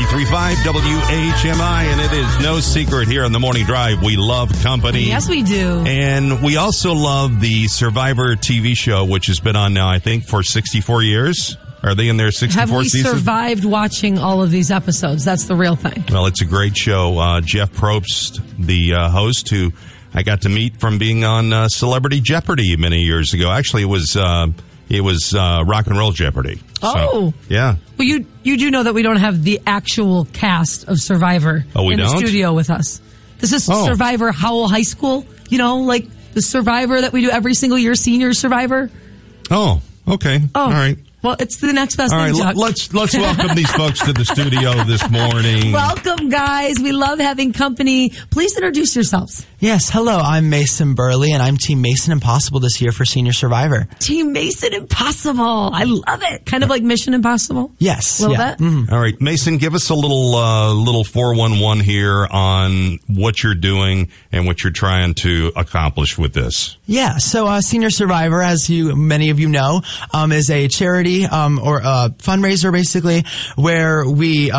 93.5 WHMI, and it is no secret here on the Morning Drive, we love company. Yes, we do. And we also love the Survivor TV show, which has been on now, I think, for 64 years. Are they in their 64th season? Have we survived watching all of these episodes? That's the real thing. Well, it's a great show. Jeff Probst, the host, who I got to meet from being on Celebrity Jeopardy many years ago. Actually, it was Rock and Roll Jeopardy. Oh. So, yeah. Well, you do know that we don't have the actual cast of Survivor in the studio with us. This is Survivor Howell High School. You know, like the Survivor that we do every single year, Senior Survivor. Oh, okay. Oh. All right. Well, it's the next best thing, All right, Chuck. let's welcome these folks to the studio this morning. Welcome, guys. We love having company. Please introduce yourselves. Yes, hello. I'm Mason Burley, and I'm Team Mason Impossible this year for Senior Survivor. Team Mason Impossible. I love it. Kind of like Mission Impossible. Yes. A little bit. Mm-hmm. All right, Mason, give us a little 411 here on what you're doing and what you're trying to accomplish with this. Yeah, so Senior Survivor, as many of you know, is a charity or a fundraiser, basically, where we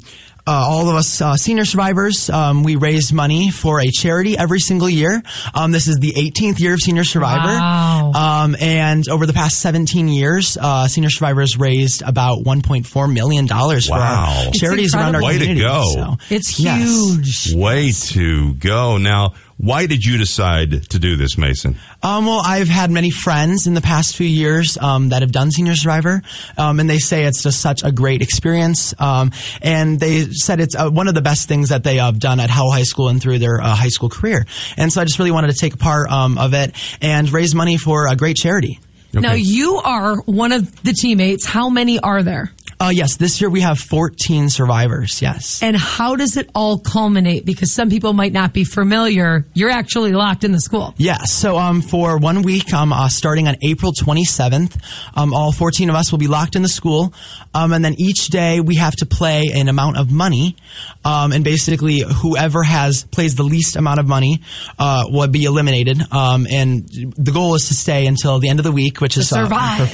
all of us senior survivors, we raise money for a charity every single year. This is the 18th year of Senior Survivor. Wow. And over the past 17 years, Senior Survivors raised about $1.4 million for our charities around our community. Way to go. So, it's huge. Way to go. Now, why did you decide to do this, Mason? Well, I've had many friends in the past few years that have done Senior Survivor, and they say it's just such a great experience. And they said it's one of the best things that they have done at Howell High School and through their high school career. And so I just really wanted to take a part of it and raise money for a great charity. Okay. Now, you are one of the teammates. How many are there? Yes, this year we have 14 survivors, yes. And how does it all culminate? Because some people might not be familiar. You're actually locked in the school. Yeah, so for 1 week, starting on April 27th, all 14 of us will be locked in the school. And then each day we have to play an amount of money. And basically whoever plays the least amount of money will be eliminated. And the goal is to stay until the end of the week, which is for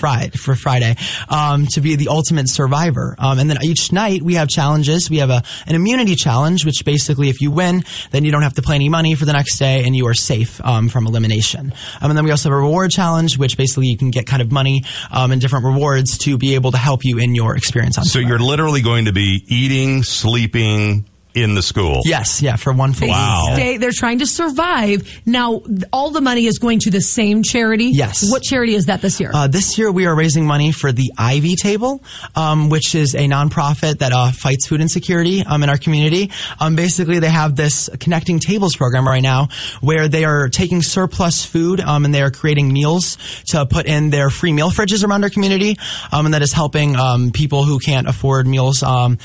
Friday, to be the ultimate survivor. And then each night we have challenges. We have an immunity challenge, which basically if you win, then you don't have to play any money for the next day and you are safe from elimination. And then we also have a reward challenge, which basically you can get kind of money and different rewards to be able to help you in your experience on Survivor. You're literally going to be eating, sleeping in the school. Yes, yeah, for 1 full week. They're trying to survive. Now, all the money is going to the same charity? Yes. What charity is that this year? This year we are raising money for the Ivy Table, which is a nonprofit that fights food insecurity in our community. Basically, they have this Connecting Tables program right now where they are taking surplus food and they are creating meals to put in their free meal fridges around our community. And that is helping people who can't afford meals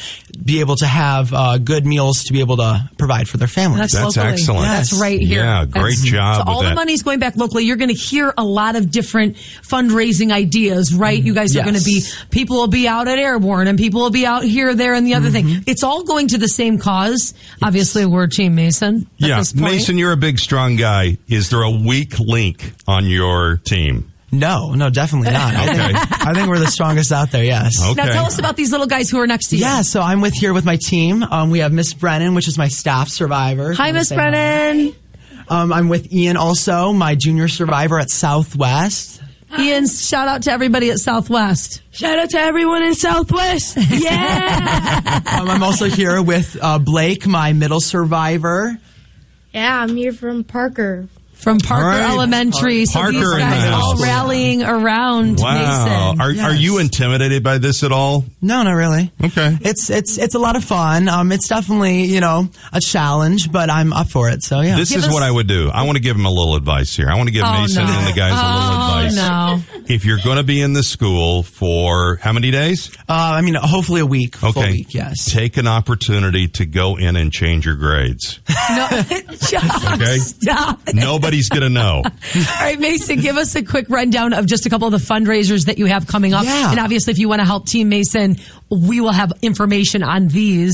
be able to have good meals to be able to provide for their families. That's excellent. Yes. That's right here. Yeah, great job. So all the money's going back locally. You're going to hear a lot of different fundraising ideas, right? You guys are going to be, people will be out at Airborne and people will be out here, there, and the other thing. It's all going to the same cause. Yes. Obviously, we're Team Mason. Yeah, Mason, you're a big, strong guy. Is there a weak link on your team? No, definitely not. I think we're the strongest out there, yes. Okay. Now tell us about these little guys who are next to you. Yeah, so I'm here with my team. We have Miss Brennan, which is my staff survivor. Hi, Miss Brennan. I'm with Ian also, my junior survivor at Southwest. Ian, shout out to everybody at Southwest. Shout out to everyone in Southwest. Yeah. I'm also here with Blake, my middle survivor. Yeah, I'm here from Parker. From Parker Elementary. So Parker, these guys all rallying around Mason. Are you intimidated by this at all? No, not really. Okay. It's a lot of fun. It's definitely, a challenge, but I'm up for it. So yeah. This is what I would do. I want to give him a little advice here. I want to give Mason and the guys a little advice. No. If you're going to be in the school for how many days? Hopefully a week. Okay. Full week, yes. Take an opportunity to go in and change your grades. No, okay? Stop. Nobody's going to know. All right, Mason, give us a quick rundown of just a couple of the fundraisers that you have coming up. Yeah. And obviously, if you want to help Team Mason, we will have information on these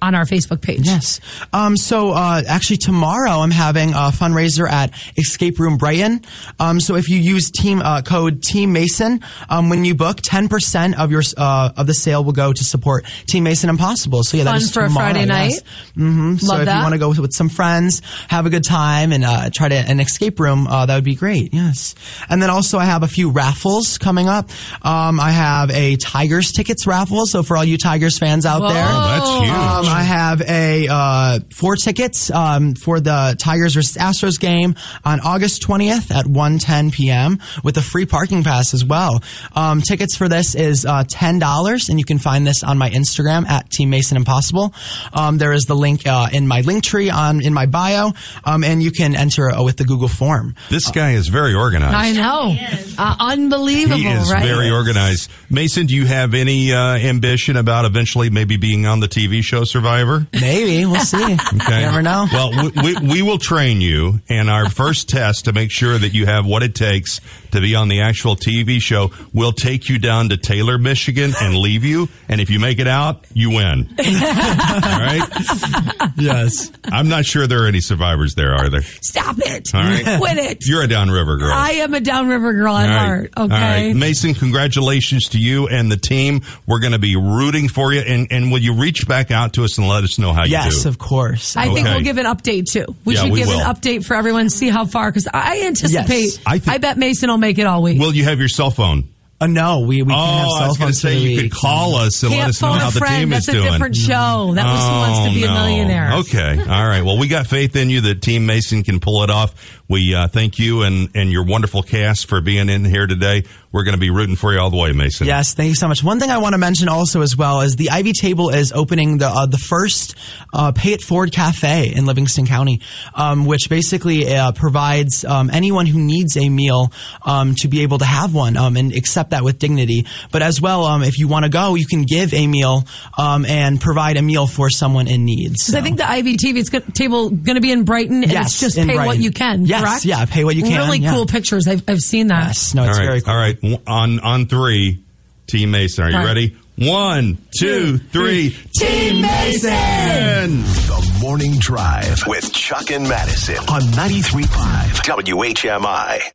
on our Facebook page. Yes. So actually tomorrow I'm having a fundraiser at Escape Room Brighton. So if you use code Team Mason, when you book, 10% of your of the sale will go to support Team Mason Impossible. So yeah, Fun that is for tomorrow, a Friday night. Yes. Mm-hmm. So if you want to go with some friends, have a good time, and try to an escape room, that would be great. Yes. And then also I have a few raffles coming up. I have a Tigers tickets raffle. So for all you Tigers fans out there, that's huge. I have a 4 tickets for the Tigers versus Astros game on August 20th at 1:10 p.m. with a free parking pass as well. Tickets for this is $10, and you can find this on my Instagram at Team Mason Impossible. There is the link in my link tree in my bio, and you can enter with the Google form. This guy is very organized. I know. Unbelievable, He is right? very organized. Mason, do you have any ambition about eventually maybe being on the TV show Survivor? Maybe. We'll see. Okay. You never know. Well, we will train you, and our first test to make sure that you have what it takes to be on the actual TV show, we'll take you down to Taylor, Michigan, and leave you. And if you make it out, you win. All right? Yes. I'm not sure there are any survivors there, are there? Stop it. All right. Quit it. You're a Downriver girl. I am a Downriver girl at All right. heart. Okay. All right. Mason, congratulations to you and the team. We're going to be rooting for you. And will you reach back out to us and let us know how you do? Yes, of course. I think Okay. we'll give an update too. We Yeah, should we give will. an update for everyone, see how far, because I anticipate, Yes. I bet Mason will make it all week. Will you have your cell phone? No, we can't have I cell was going to phones say for the you week. could call us and let Can't us know phone how a the friend. team That's is a doing. different show. That was Who Wants to Be a Millionaire. Okay. All right. Well, we got faith in you that Team Mason can pull it off. We thank you and your wonderful cast for being in here today. We're going to be rooting for you all the way, Mason. Yes, thank you so much. One thing I want to mention also as well is the Ivy Table is opening the first Pay It Forward Cafe in Livingston County, which basically provides anyone who needs a meal to be able to have one and accept that with dignity. But as well, if you want to go, you can give a meal and provide a meal for someone in need. So. I think the Ivy Table going to be in Brighton, and Yes, it's just in pay what Brighton. you can, Yes, correct? yeah, pay what you can. Really yeah. cool pictures. I've seen that. Yes, no, it's All right. very cool. All right. On 3, Team Mason. Are you All right. ready? 1, 2, 3. Team Mason! The Morning Drive with Chuck and Madison on 93.5 WHMI.